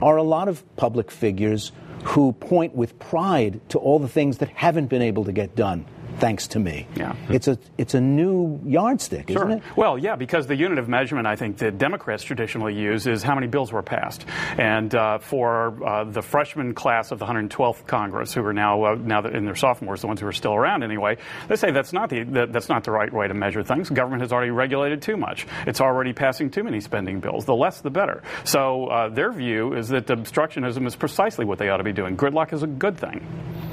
are a lot of public figures who point with pride to all the things that haven't been able to get done. Thanks to me. Yeah. It's a new yardstick, isn't it? Well, yeah, because the unit of measurement I think that Democrats traditionally use is how many bills were passed. And for the freshman class of the 112th Congress, who are now in their sophomores, the ones who are still around anyway, they say that's not the right way to measure things. Government has already regulated too much. It's already passing too many spending bills. The less, the better. So their view is that obstructionism is precisely what they ought to be doing. Gridlock is a good thing.